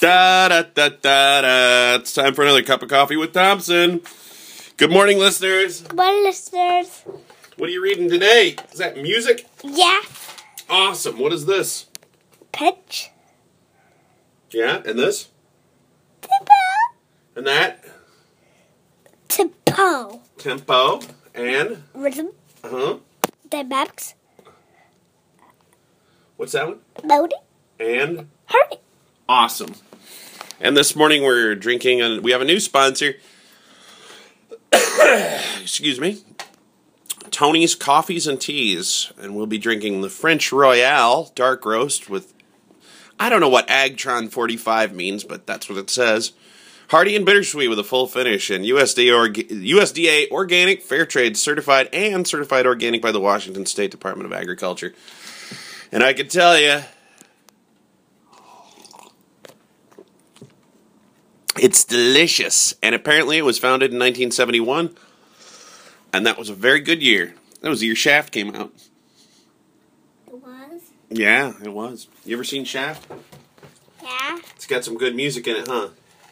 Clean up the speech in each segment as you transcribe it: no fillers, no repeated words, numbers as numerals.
Da da da da da. It's time for another cup of coffee with Thompson. Good morning, listeners. Good morning, listeners. What are you reading today? Is that music? Yeah. Awesome. What is this? Pitch. Yeah, and this? Tempo. And that? Tempo. Tempo. And? Rhythm. Uh-huh. Dynamics. What's that one? Melody. And? Hurry. Awesome. And this morning we're drinking, and we have a new sponsor. Excuse me. Tony's Coffees and Teas. And we'll be drinking the French Royale Dark Roast with, I don't know what Agtron 45 means, but that's what it says. Hearty and bittersweet with a full finish, and USDA Organic, Fair Trade Certified, and Certified Organic by the Washington State Department of Agriculture. And I can tell you, it's delicious. And apparently it was founded in 1971, and that was a very good year. That was the year Shaft came out. It was? Yeah, it was. You ever seen Shaft? Yeah. It's got some good music in it, huh?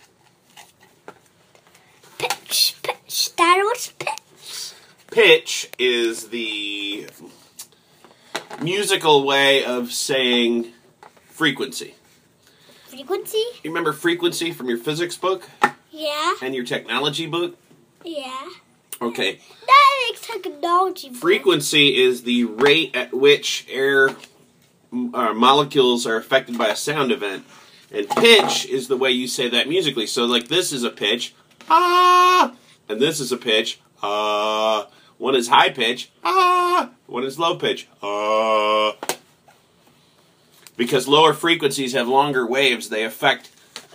Pitch. Pitch. Dad, what's pitch? Pitch is the musical way of saying frequency. Frequency? You remember frequency from your physics book Yeah. and your technology book? Yeah. Okay. That makes technology. Frequency is the rate at which air molecules are affected by a sound event. And pitch is the way you say that musically. So, like, this is a pitch, ah, and this is a pitch, ah. One is high pitch, ah. One is low pitch, ah. Because lower frequencies have longer waves, they affect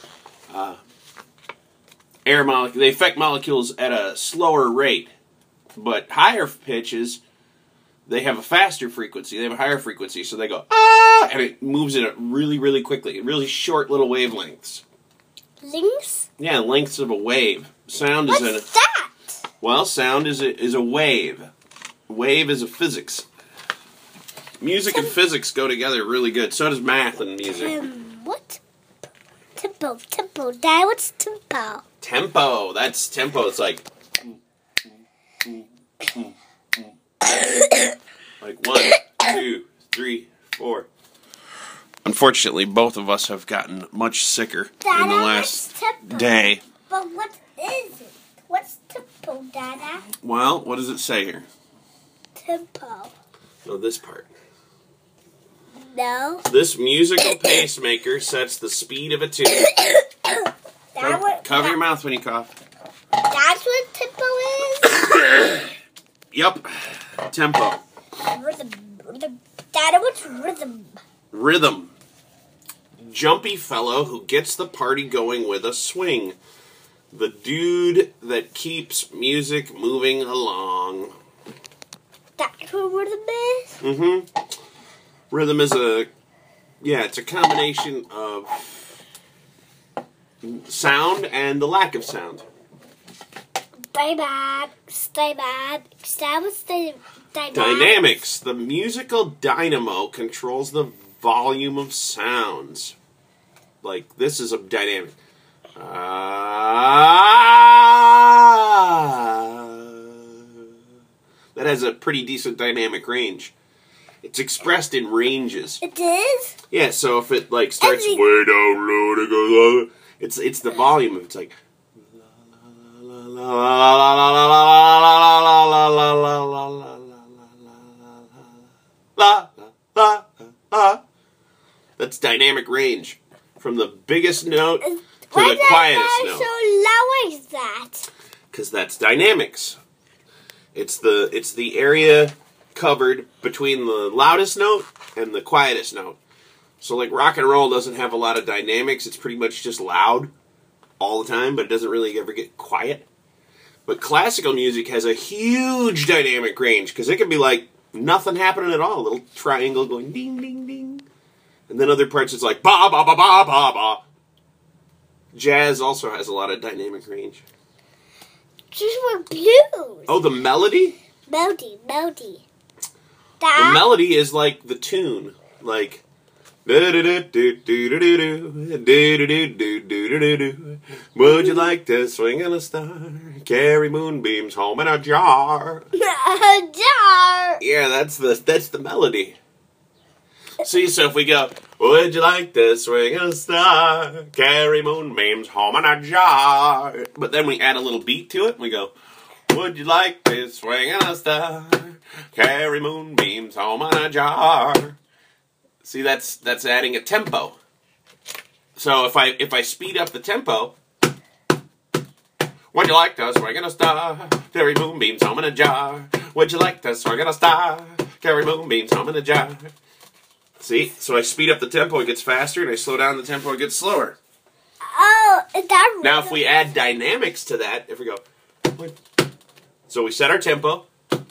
air molecules. They affect molecules at a slower rate. But higher pitches, they have a faster frequency. They have a higher frequency, so they go ah, and it moves it really, really quickly. Really short little wavelengths. Links? Yeah, lengths of a wave. Sound is What's that? well, sound is a wave. Wave is a physics. Music and physics go together really good. So does math and music. What? Tempo. Tempo. Dad, what's tempo? Tempo. That's tempo. It's like like 1, 2, 3, 4. Unfortunately, both of us have gotten much sicker in the last day. But what is it? What's tempo, Dada? Well, what does it say here? Tempo. No, this part. No. This musical pacemaker sets the speed of a tune. Cover your mouth when you cough. That's what tempo is? Yup. Tempo. Rhythm. Rhythm. Dada, what's rhythm? Rhythm. Jumpy fellow who gets the party going with a swing. The dude that keeps music moving along. That's what rhythm is? Mm-hmm. Rhythm is it's a combination of sound and the lack of sound. Dynamics. Dynamics. The musical dynamo controls the volume of sounds. Like, this is a dynamic. That has a pretty decent dynamic range. It's expressed in ranges. It is? Yeah, so if it like starts way down low and it goes up, it's the volume. It's like that's dynamic range from the biggest note to the quietest note. Why so low is that? Because that's dynamics. It's the area covered between the loudest note and the quietest note. So like rock and roll doesn't have a lot of dynamics. It's pretty much just loud all the time, but it doesn't really ever get quiet. But classical music has a huge dynamic range because it can be like nothing happening at all. A little triangle going ding, ding, ding. And then other parts it's like ba, ba, ba, ba, ba, ba. Jazz also has a lot of dynamic range. Just more blues. Oh, the melody? Melody. The melody is like the tune. Like, Would you like to swing in a star? Carry moonbeams home in a jar. A jar. Yeah, that's the melody. See, so if we go, would you like to swing in a star? Carry moonbeams home in a jar. But then we add a little beat to it and we go, would you like to swing in a star? Carry moonbeams home in a jar. See, that's adding a tempo. So if I speed up the tempo, would you like to swing in a star? Carry moonbeams home in a jar. Would you like to swing in a star? Carry moonbeams home in a jar. See, so I speed up the tempo, it gets faster, and I slow down the tempo, it gets slower. Oh, is that Now if we add dynamics to that, if we go, so we set our tempo.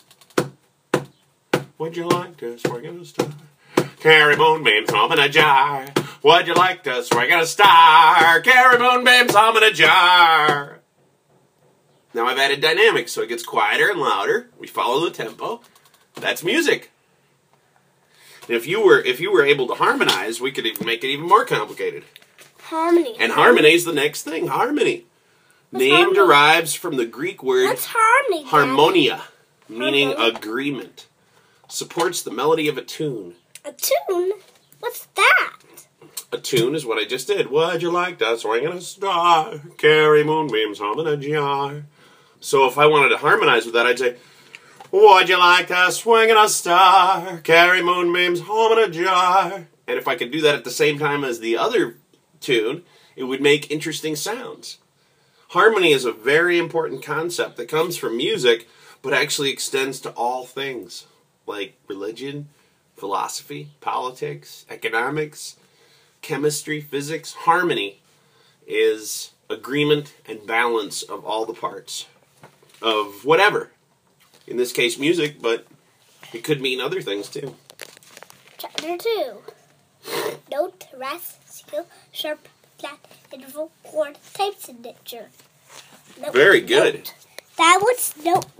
Would you like to swing in a star? Carry moonbeams home in a jar. Would you like to swing in a star? Carry moonbeams home in a jar. Now I've added dynamics, so it gets quieter and louder. We follow the tempo. That's music. And if you were able to harmonize, we could even make it even more complicated. harmony? And harmony is the next thing. Harmony. What's Name harmony? derives from the Greek word What's harmony? Dad? harmonia, meaning Harmony? agreement. Supports the melody of a tune. A tune? What's that? A tune is what I just did. Would you like to swing in a star? Carry moonbeams home in a jar. So if I wanted to harmonize with that, I'd say, would you like to swing in a star? Carry moonbeams home in a jar. And if I could do that at the same time as the other tune, it would make interesting sounds. Harmony is a very important concept that comes from music, but actually extends to all things, like religion, philosophy, politics, economics, chemistry, physics. Harmony is agreement and balance of all the parts of whatever. In this case, music, but it could mean other things too. Chapter 2. Note, rest, skill, sharp, flat, interval, chord, type signature. Note, Very good. Note. That was note